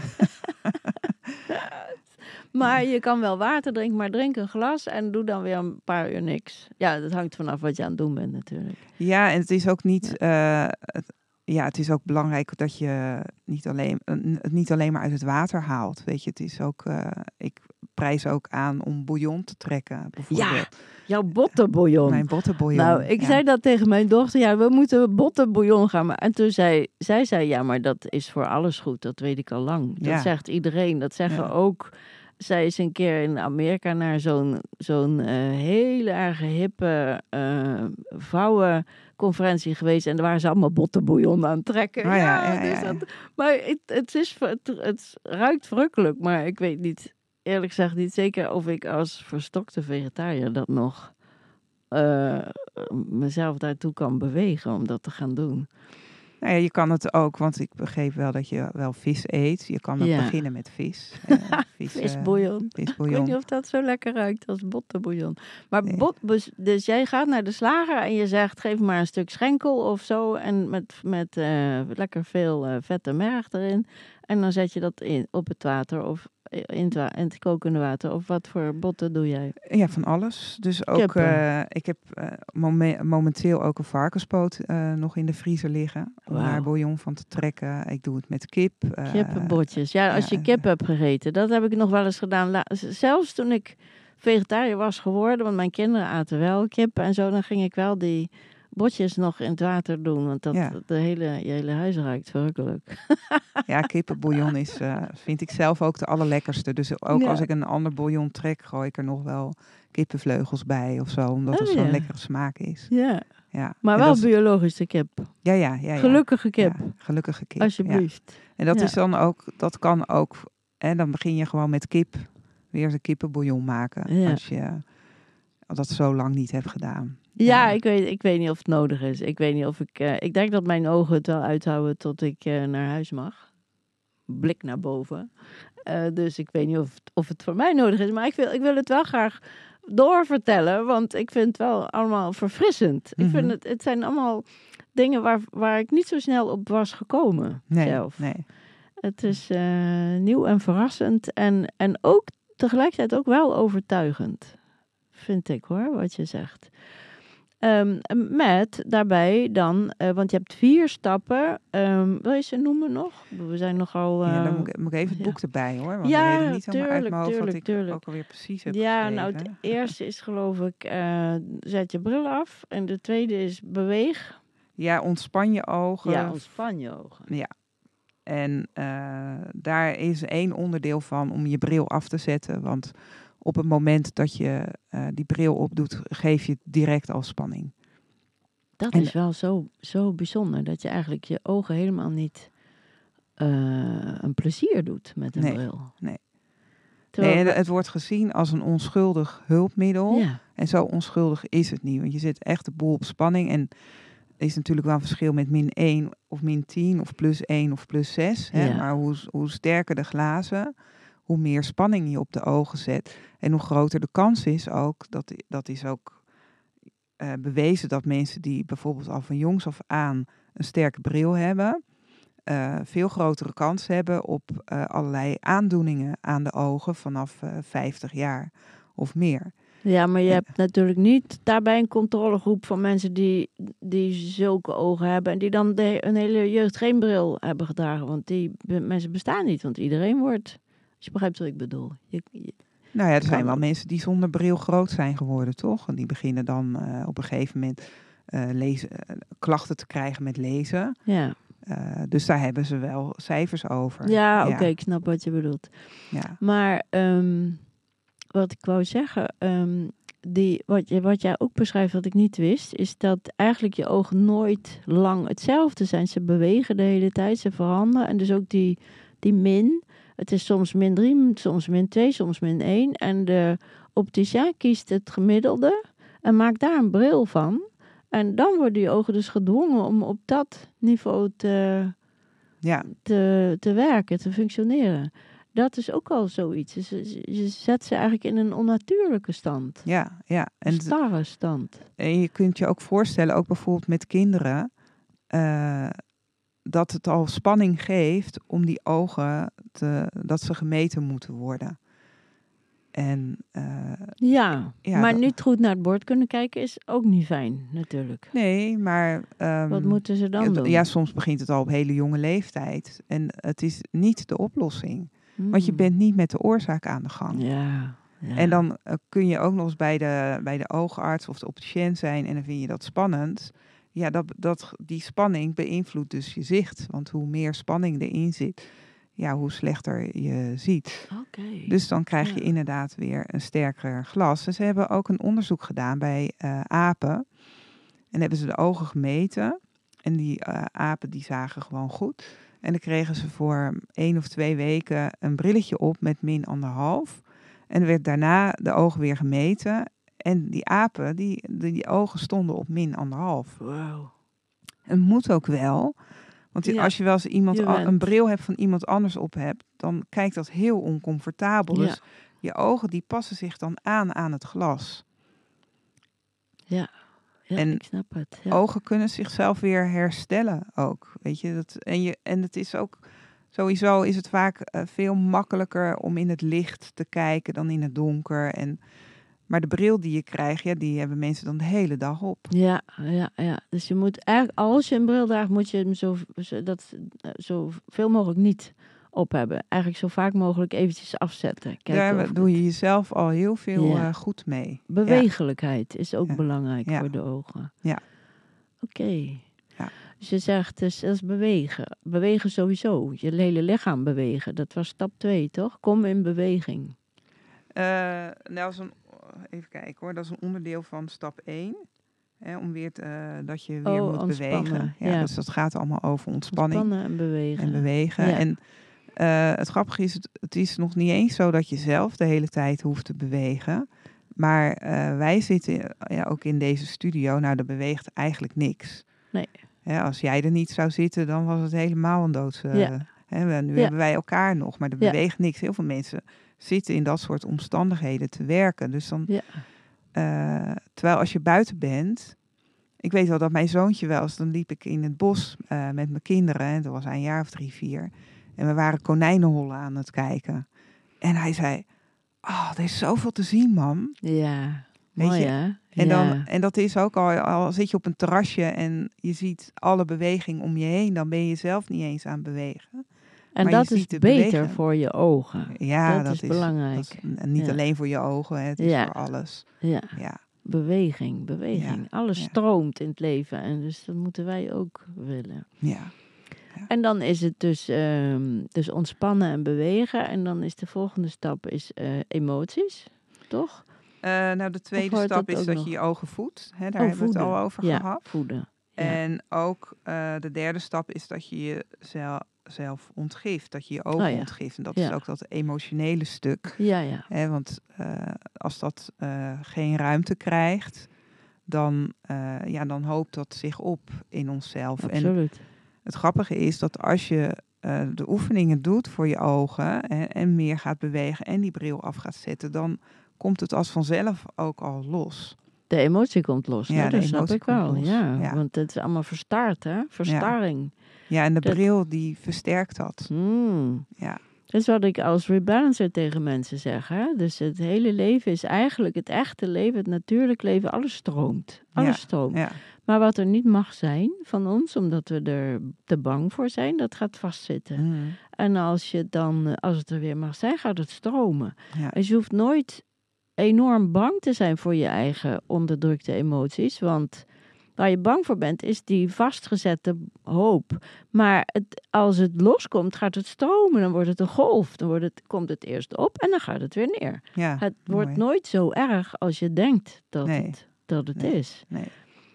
Maar je kan wel water drinken, maar drink een glas en doe dan weer een paar uur niks. Ja, dat hangt vanaf wat je aan het doen bent natuurlijk. Ja, en het is ook niet... Ja. Uh, het, ja, het is ook belangrijk dat je niet alleen, het niet alleen maar uit het water haalt. Weet je, het is ook... Uh, ik prijs ook aan om bouillon te trekken, bijvoorbeeld. Ja, jouw bottenbouillon. Mijn bottenbouillon. Nou, ik ja. zei dat tegen mijn dochter. Ja, we moeten bottenbouillon gaan maken. En toen zei zij, zei, ja, maar dat is voor alles goed. Dat weet ik al lang. Dat ja. zegt iedereen. Dat zeggen ja. ook... Zij is een keer in Amerika naar zo'n, zo'n uh, hele erg hippe uh, vrouwenconferentie geweest. En daar waren ze allemaal bottenbouillon aan het trekken. Oh ja, ja, ja, dus ja. Dat, maar het, het, is, het, het ruikt verrukkelijk. Maar ik weet niet, eerlijk gezegd niet zeker of ik als verstokte vegetariër dat nog uh, mezelf daartoe kan bewegen om dat te gaan doen. Nou ja, je kan het ook, want ik begreep wel dat je wel vis eet. Je kan ook ja. beginnen met vis. Uh, vis Visbouillon. Uh, ik weet niet of dat zo lekker ruikt als bottenbouillon. Maar nee. bot, dus jij gaat naar de slager en je zegt, geef maar een stuk schenkel of zo. En met, met uh, lekker veel uh, vette merg erin. En dan zet je dat in, op het water of in het, wa- in het kokende water. Of wat voor botten doe jij? Ja, van alles. Dus ook, uh, ik heb uh, mom- momenteel ook een varkenspoot uh, nog in de vriezer liggen. Om wow. daar bouillon van te trekken. Ik doe het met kip. Uh, Kippenbotjes. Ja, als je kip hebt gegeten. Dat heb ik nog wel eens gedaan. La- zelfs toen ik vegetariër was geworden. Want mijn kinderen aten wel kip en zo. Dan ging ik wel die botjes nog in het water doen. Want dat, ja. de hele, je hele huis ruikt verrukkelijk. Ja, kippenbouillon is, uh, vind ik zelf ook de allerlekkerste. Dus ook ja. als ik een ander bouillon trek, gooi ik er nog wel kippenvleugels bij of zo. Omdat het oh, zo'n ja. lekkere smaak is. Ja, ja. Maar wel biologische kip. Ja, ja, ja. ja. Gelukkige kip. Ja, gelukkige kip. Alsjeblieft. Ja. En dat ja. is dan ook, dat kan ook, en dan begin je gewoon met kip weer een kippenbouillon maken. Ja. Als je dat zo lang niet hebt gedaan. Ja, ja. Ik, weet, ik weet niet of het nodig is. Ik weet niet of ik... Uh, ik denk dat mijn ogen het wel uithouden tot ik uh, naar huis mag. Blik naar boven. Uh, dus ik weet niet of het, of het voor mij nodig is. Maar ik wil, ik wil het wel graag doorvertellen. Want ik vind het wel allemaal verfrissend. Mm-hmm. Ik vind het, het zijn allemaal dingen waar, waar ik niet zo snel op was gekomen nee, zelf. Nee. Het is uh, nieuw en verrassend. En, en ook tegelijkertijd ook wel overtuigend. Vind ik hoor, wat je zegt. Um, met daarbij dan, uh, want je hebt vier stappen. Um, wil je ze noemen nog? We zijn nogal... Uh, ja, dan moet ik, moet ik even het boek ja. erbij hoor. Want ja, dan weet ik niet tuurlijk, helemaal uit mijn hoofd tuurlijk, wat ik tuurlijk. ook alweer precies heb ja, geschreven. nou het eerste is geloof ik, uh, zet je bril af. En de tweede is beweeg. Ja, ontspan je ogen. Ja, ontspan je ogen. Ja. En uh, daar is één onderdeel van om je bril af te zetten. Want op het moment dat je uh, die bril opdoet, geef je direct al spanning. Dat en, is wel zo, zo bijzonder, dat je eigenlijk je ogen helemaal niet uh, een plezier doet met een nee, bril. Nee, nee we... het wordt gezien als een onschuldig hulpmiddel. Ja. En zo onschuldig is het niet, want je zit echt de boel op spanning. En er is natuurlijk wel een verschil met min één of min tien of plus één of plus zes. Hè? Ja. Maar hoe, hoe sterker de glazen, hoe meer spanning je op de ogen zet. En hoe groter de kans is ook, dat, dat is ook uh, bewezen dat mensen die bijvoorbeeld al van jongs af aan een sterke bril hebben, uh, veel grotere kans hebben op uh, allerlei aandoeningen aan de ogen vanaf uh, vijftig jaar of meer. Ja, maar je ja. hebt natuurlijk niet daarbij een controlegroep van mensen die, die zulke ogen hebben en die dan de, een hele jeugd geen bril hebben gedragen. Want die be- mensen bestaan niet, want iedereen wordt... Als je begrijpt wat ik bedoel. Je, je... Nou ja, er Kan zijn wel ook. mensen die zonder bril groot zijn geworden, toch? En die beginnen dan uh, op een gegeven moment uh, lezen, uh, klachten te krijgen met lezen. Ja, Uh, dus daar hebben ze wel cijfers over. ja oké, Ja. ik snap wat je bedoelt. Ja. Maar um, wat ik wou zeggen, um, die, wat, je, wat jij ook beschrijft wat ik niet wist, is dat eigenlijk je ogen nooit lang hetzelfde zijn. Ze bewegen de hele tijd, ze veranderen. En dus ook die, die min, het is soms min drie, soms min twee, soms min één. En de opticien kiest het gemiddelde en maakt daar een bril van. En dan worden je ogen dus gedwongen om op dat niveau te, Ja. te, te werken, te functioneren. Dat is ook al zoiets. Dus je zet ze eigenlijk in een onnatuurlijke stand. Ja, ja. Een En, starre stand. en je kunt je ook voorstellen, ook bijvoorbeeld met kinderen, uh, dat het al spanning geeft om die ogen, te, dat ze gemeten moeten worden. En, uh, ja, ja, maar dat, niet goed naar het bord kunnen kijken is ook niet fijn, natuurlijk. Nee, maar... Um, Wat moeten ze dan het, doen? Ja, soms begint het al op hele jonge leeftijd. En het is niet de oplossing. Hmm. Want je bent niet met de oorzaak aan de gang. Ja, ja. En dan uh, kun je ook nog eens bij de, bij de oogarts of de opticien zijn en dan vind je dat spannend. Ja, dat, dat, die spanning beïnvloedt dus je zicht. Want hoe meer spanning erin zit, ja, hoe slechter je ziet. Okay. Dus dan krijg je ja. inderdaad weer een sterker glas. En ze hebben ook een onderzoek gedaan bij uh, apen. En hebben ze de ogen gemeten. En die uh, apen die zagen gewoon goed. En dan kregen ze voor één of twee weken een brilletje op met min anderhalf. En er werd daarna de ogen weer gemeten. En die apen, die, die, die ogen stonden op min anderhalf. Wow. Het moet ook wel. Want Ja, als je wel eens iemand je a, bent. een bril hebt van iemand anders op hebt, dan kijkt dat heel oncomfortabel. Ja. Dus je ogen die passen zich dan aan aan het glas. Ja, ja en ik snap het. Ja. Ogen kunnen zichzelf weer herstellen ook. Weet je, dat, en, je, en het is ook, sowieso is het vaak uh, veel makkelijker om in het licht te kijken dan in het donker. En, maar de bril die je krijgt, ja, die hebben mensen dan de hele dag op. Ja, ja, ja. Dus je moet eigenlijk, als je een bril draagt, moet je hem zo, zo, dat, zo veel mogelijk niet op hebben. Eigenlijk zo vaak mogelijk eventjes afzetten. Kijken Daar doe je jezelf al heel veel ja. uh, goed mee. Bewegelijkheid ja. is ook ja. belangrijk ja. voor de ogen. Ja. Oké. Okay. Ja. Dus je zegt, dus, dat is bewegen. Bewegen sowieso. Je hele lichaam bewegen. Dat was stap twee, toch? Kom in beweging. Uh, nou, dat is een, even kijken hoor. Dat is een onderdeel van stap één. Hè, om weer te, uh, dat je weer oh, moet ontspannen. bewegen. Ja, ja. Dus dat gaat allemaal over ontspanning. Ontspannen en bewegen. En bewegen. Ja. En uh, het grappige is, het, het is nog niet eens zo dat je zelf de hele tijd hoeft te bewegen. Maar uh, wij zitten ja, ook in deze studio. Nou, er beweegt eigenlijk niks. Nee. Ja, als jij er niet zou zitten, dan was het helemaal een doodse... Ja. Hè, nu ja. hebben wij elkaar nog, maar er ja. beweegt niks. Heel veel mensen zitten in dat soort omstandigheden te werken. Dus dan, ja. uh, terwijl als je buiten bent... Ik weet wel dat mijn zoontje wel eens... Dan liep ik in het bos uh, met mijn kinderen. En dat was hij een jaar of drie, vier. En we waren konijnenhollen aan het kijken. En hij zei... Oh, er is zoveel te zien, mam. Ja, weet mooi je? hè? En, ja. dan, en dat is ook al, al zit je op een terrasje en je ziet alle beweging om je heen, dan ben je zelf niet eens aan het bewegen. En maar dat je is ziet het beter bewegen. voor je ogen. Ja, dat, dat is, is belangrijk. Dat is, en niet ja. alleen voor je ogen, hè, het is ja. voor alles. Ja. ja. Beweging, beweging. Ja. Alles ja. stroomt in het leven en dus dat moeten wij ook willen. Ja. Ja. En dan is het dus, um, dus ontspannen en bewegen. En dan is de volgende stap is, uh, emoties, toch? Uh, nou, de tweede stap is dat nog? je je ogen voedt. Hè, daar oh, hebben voeden. we het al over ja, gehad. Voeden. Ja. En ook uh, de derde stap is dat je jezelf ontgift. Dat je je ogen oh, ja. ontgift. En dat ja. is ook dat emotionele stuk. Ja, ja. Hè, want uh, als dat uh, geen ruimte krijgt, dan, uh, ja, dan hoopt dat zich op in onszelf. Absoluut. En het grappige is dat als je uh, de oefeningen doet voor je ogen en, en meer gaat bewegen en die bril af gaat zetten, dan komt het als vanzelf ook al los. De emotie komt los, ja, hè? Dat snap ik wel. Ja, ja, want het is allemaal verstaard, hè? Verstarring. Ja, ja en de dat... bril die versterkt dat. Hmm. Ja. Dat is wat ik als rebalancer tegen mensen zeg. Hè? Dus het hele leven is eigenlijk het echte leven, het natuurlijk leven. Alles stroomt. Alles ja. stroomt. Ja. Maar wat er niet mag zijn van ons, omdat we er te bang voor zijn, dat gaat vastzitten. Mm. En als, je dan, eh, als het er weer mag zijn, gaat het stromen. Ja. Dus je hoeft nooit enorm bang te zijn voor je eigen onderdrukte emoties. Want waar je bang voor bent, is die vastgezette hoop. Maar het, als het loskomt, gaat het stromen. Dan wordt het een golf. Dan wordt het, komt het eerst op en dan gaat het weer neer. Ja, Het wordt mooi. nooit zo erg als je denkt dat Nee. het, dat het Nee. is. Nee.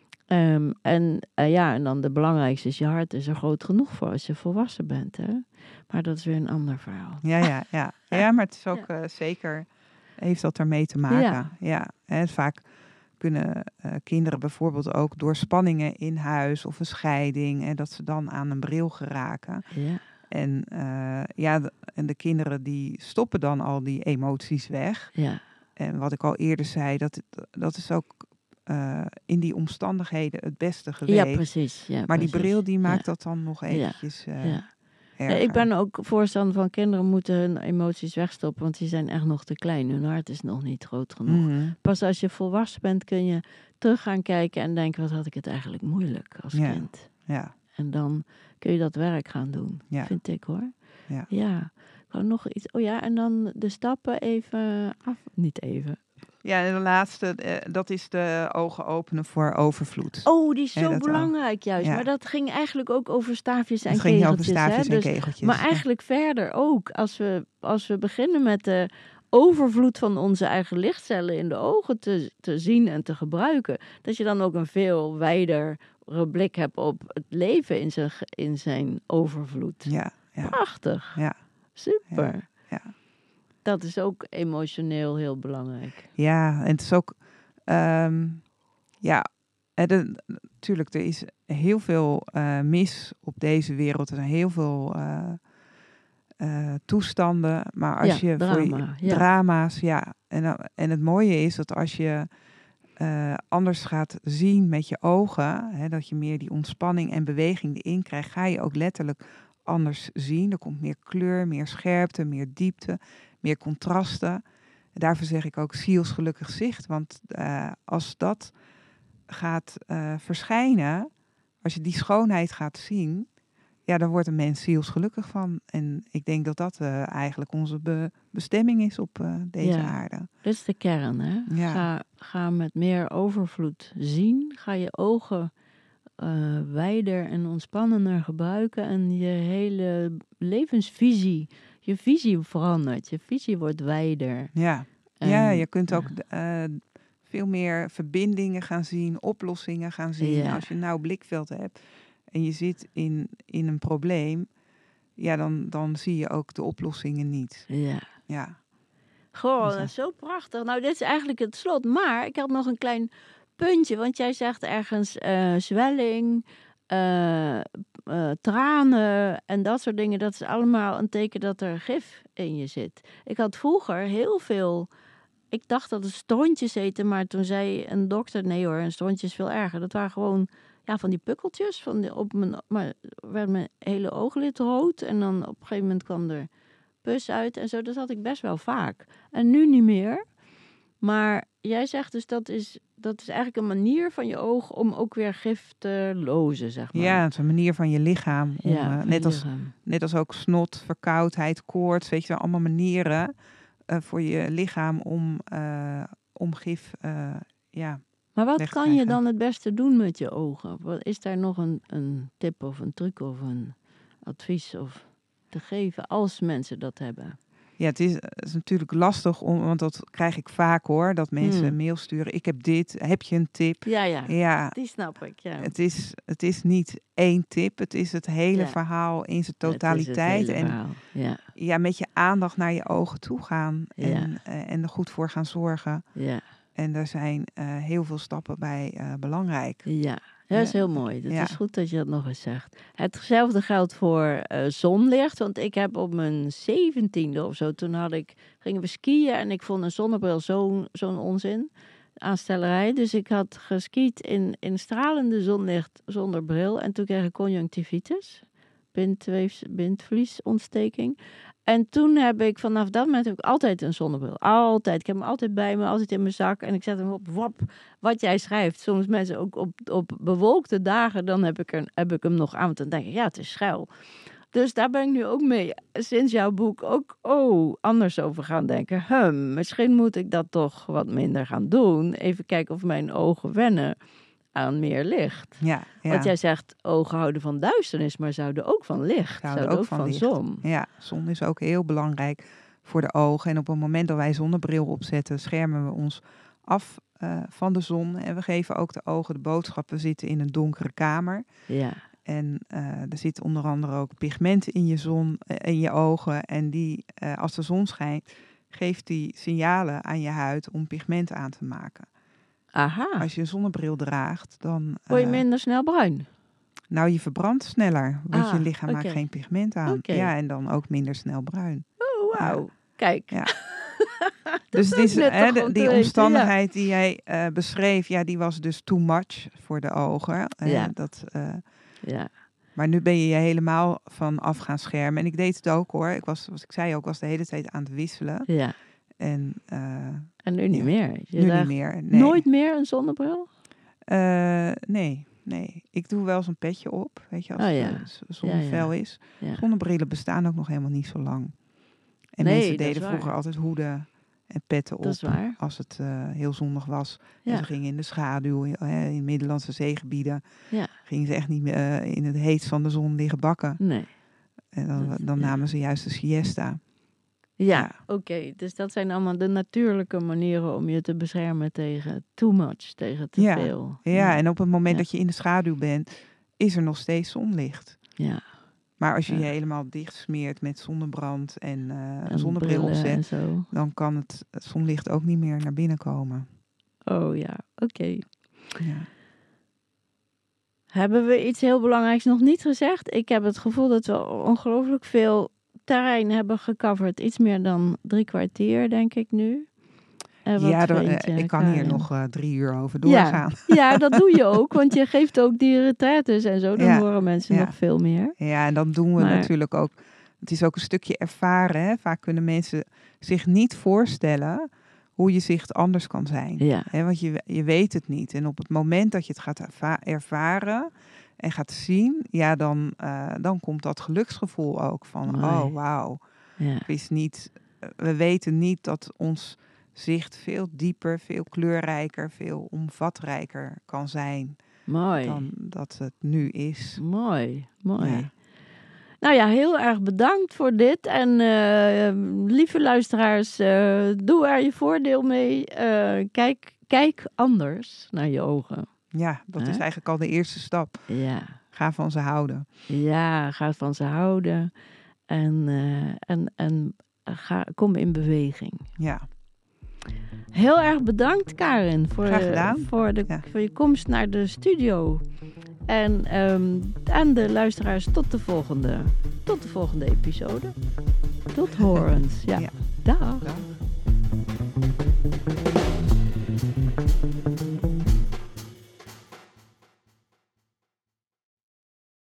Um, en uh, ja, en dan de belangrijkste is, je hart is er groot genoeg voor als je volwassen bent. Hè? Maar dat is weer een ander verhaal. Ja, ja, ja. ja, maar het is ook ja. uh, zeker, heeft dat ermee te maken. Ja. Ja. En vaak kunnen uh, kinderen bijvoorbeeld ook door spanningen in huis of een scheiding, en dat ze dan aan een bril geraken. Ja. En, uh, ja, de, en de kinderen die stoppen dan al die emoties weg. Ja. En wat ik al eerder zei, dat, dat is ook uh, in die omstandigheden het beste geweest. Ja, precies. Ja, maar precies. die bril die maakt ja. dat dan nog eventjes uh, ja. erger. Ja, ik ben ook voorstander van kinderen moeten hun emoties wegstoppen, want die zijn echt nog te klein. Hun hart is nog niet groot genoeg. Mm-hmm. Pas als je volwassen bent kun je terug gaan kijken en denken, wat had ik het eigenlijk moeilijk als ja. kind. Ja. En dan kun je dat werk gaan doen, ja. vind ik hoor. Ja. ja. Gewoon nog iets. Oh ja, en dan de stappen even af. Niet even. Ja, en de laatste, uh, dat is de ogen openen voor overvloed. Oh, die is zo ja, belangrijk juist. Ja. Maar dat ging eigenlijk ook over staafjes en het kegeltjes. ging over staafjes hè? en dus, kegeltjes. Maar eigenlijk ja. verder ook. Als we, als we beginnen met de overvloed van onze eigen lichtcellen in de ogen te, te zien en te gebruiken. Dat je dan ook een veel wijdere blik hebt op het leven in zijn, in zijn overvloed. Ja, ja. Prachtig. Ja. Super. Ja. Ja. Dat is ook emotioneel heel belangrijk. Ja, en het is ook... Um, ja, natuurlijk, er is heel veel uh, mis op deze wereld. Er zijn heel veel uh, uh, toestanden. Maar als ja, je drama, voor je, ja. drama's... Ja, en, en het mooie is dat als je uh, anders gaat zien met je ogen... Hè, dat je meer die ontspanning en beweging erin krijgt... ga je ook letterlijk anders zien. Er komt meer kleur, meer scherpte, meer diepte... meer contrasten. Daarvoor zeg ik ook zielsgelukkig zicht. Want uh, als dat gaat uh, verschijnen, als je die schoonheid gaat zien, ja, dan wordt een mens zielsgelukkig van. En ik denk dat dat uh, eigenlijk onze be- bestemming is op uh, deze ja, aarde. Dat is de kern, hè? Ja. Ga, ga met meer overvloed zien. Ga je ogen uh, wijder en ontspannender gebruiken en je hele levensvisie... Je visie verandert. Je visie wordt wijder. Ja, en, ja je kunt ook ja. uh, veel meer verbindingen gaan zien, oplossingen gaan zien. Ja. Als je een nauw blikveld hebt en je zit in, in een probleem, ja, dan, dan zie je ook de oplossingen niet. Ja. Ja. Goh, dat is zo prachtig. Nou, dit is eigenlijk het slot. Maar ik had nog een klein puntje. Want jij zegt ergens uh, zwelling... Uh, uh, tranen en dat soort dingen, dat is allemaal een teken dat er gif in je zit. Ik had vroeger heel veel, ik dacht dat het strontjes heten, maar toen zei een dokter, nee hoor, een strontje is veel erger. Dat waren gewoon ja, van die pukkeltjes, van die, op mijn, maar werd mijn hele ooglid rood en dan op een gegeven moment kwam er pus uit en zo. Dat had ik best wel vaak. En nu niet meer. Maar jij zegt dus dat is, dat is eigenlijk een manier van je oog om ook weer gif te lozen, zeg maar. Ja, het is een manier van je lichaam. Om, ja, uh, net, als, lichaam. net als ook snot, verkoudheid, koorts, weet je wel, allemaal manieren uh, voor je lichaam om, uh, om gif, uh, ja. Maar wat kan je dan het beste doen met je ogen? Is daar nog een, een tip of een truc of een advies of te geven als mensen dat hebben? Ja, het is, het is natuurlijk lastig, om, want dat krijg ik vaak hoor, dat mensen hmm. mail sturen. Ik heb dit, heb je een tip? Ja, ja, ja die snap ik. Ja. Het, is, het is niet één tip, het is het hele ja. verhaal in zijn totaliteit. Het is het hele en verhaal. Ja. ja, met je aandacht naar je ogen toe gaan ja. en, uh, en er goed voor gaan zorgen. Ja. En daar zijn uh, heel veel stappen bij uh, belangrijk. Ja. Dat is heel mooi. Dat ja. is goed dat je dat nog eens zegt. Hetzelfde geldt voor uh, zonlicht. Want ik heb op mijn zeventiende of zo, toen had ik, gingen we skiën en ik vond een zonnebril zo'n, zo'n onzin. Aanstellerij. Dus ik had geskiet in, in stralende zonlicht zonder bril. En toen kreeg ik conjunctivitis. Bindweefs, bindvliesontsteking. En toen heb ik vanaf dat moment heb ik altijd een zonnebril. Altijd. Ik heb hem altijd bij me, altijd in mijn zak. En ik zet hem op, wap, wat jij schrijft. Soms mensen ook op, op bewolkte dagen, dan heb ik, er, heb ik hem nog aan. Want dan denk ik, ja, het is schuil. Dus daar ben ik nu ook mee, sinds jouw boek, ook oh, anders over gaan denken. Hm, misschien moet ik dat toch wat minder gaan doen. Even kijken of mijn ogen wennen aan meer licht. Ja, ja. Want jij zegt, ogen houden van duisternis, maar zouden ook van licht. Zouden, zouden ook, ook van, van licht. zon. Ja, zon is ook heel belangrijk voor de ogen. En op het moment dat wij zonnebril opzetten, schermen we ons af uh, van de zon. En we geven ook de ogen de boodschap, we zitten in een donkere kamer. Ja. En uh, er zit onder andere ook pigment in je, zon, uh, in je ogen. En die, uh, als de zon schijnt, geeft die signalen aan je huid om pigment aan te maken. Aha. Als je een zonnebril draagt, dan... Uh, Word je minder snel bruin? Nou, je verbrandt sneller, want ah, je lichaam okay. maakt geen pigment aan. Okay. Ja, en dan ook minder snel bruin. Oh, wauw. Ja. Kijk. Ja. Dus dit is, hè, de, die omstandigheid ja. die jij uh, beschreef, ja, die was dus too much voor de ogen. Uh, ja. Dat, uh, ja. Maar nu ben je je helemaal van af gaan schermen. En ik deed het ook hoor. Ik was, zoals ik zei ook, was de hele tijd aan het wisselen. Ja. En, uh, en nu niet ja. meer? Je nu niet meer, nee. Nooit meer een zonnebril? Uh, nee, nee. Ik doe wel zo'n petje op, weet je, als oh, ja. het zonnevel ja, ja. is. Ja. Zonnebrillen bestaan ook nog helemaal niet zo lang. En nee, mensen deden vroeger waar. altijd hoeden en petten op als het uh, heel zonnig was. Ja. En ze gingen in de schaduw, uh, in Middellandse zeegebieden. Ja. Gingen ze echt niet meer uh, in het heet van de zon liggen bakken. Nee. En dan, dat, dan ja. namen ze juist de siesta. Ja, ja. oké. Okay. Dus dat zijn allemaal de natuurlijke manieren om je te beschermen tegen too much, tegen te ja. veel. Ja. ja, en op het moment ja. dat je in de schaduw bent, is er nog steeds zonlicht. Ja. Maar als je ja. je helemaal dicht smeert met zonnebrand en uh, en een zonnebril opzet, zo. dan kan het, het zonlicht ook niet meer naar binnen komen. Oh ja, oké. Okay. Ja. Hebben we iets heel belangrijks nog niet gezegd? Ik heb het gevoel dat we ongelooflijk veel terrein hebben gecoverd. Iets meer dan drie kwartier, denk ik nu. Ja, dan, uh, ik kan Karin? hier nog uh, drie uur over doorgaan. Ja, ja, dat doe je ook, want je geeft ook die retraites en zo. Dan ja, horen mensen ja. nog veel meer. Ja, en dan doen we maar, natuurlijk ook... Het is ook een stukje ervaren. Hè? Vaak kunnen mensen zich niet voorstellen hoe je zicht anders kan zijn. Ja. Hè? Want je, je weet het niet. En op het moment dat je het gaat erva- ervaren en gaat zien... Ja, dan, uh, dan komt dat geluksgevoel ook van... Mooi. Oh, wauw. Ja. Is niet, we weten niet dat ons... zicht veel dieper, veel kleurrijker, veel omvatrijker kan zijn. Mooi. Dan dat het nu is. Mooi, mooi. Ja. Nou ja, heel erg bedankt voor dit. En uh, lieve luisteraars, uh, doe er je voordeel mee. Uh, kijk, kijk anders naar je ogen. Ja, dat huh? is eigenlijk al de eerste stap. Ja. Ga van ze houden. Ja, ga van ze houden. En, uh, en, en ga, kom in beweging. Ja. Heel erg bedankt, Karin, voor, uh, voor, de, ja. voor je komst naar de studio. En um, aan de luisteraars tot de volgende, tot de volgende episode. Tot horens. Ja. ja. Dag. Dag.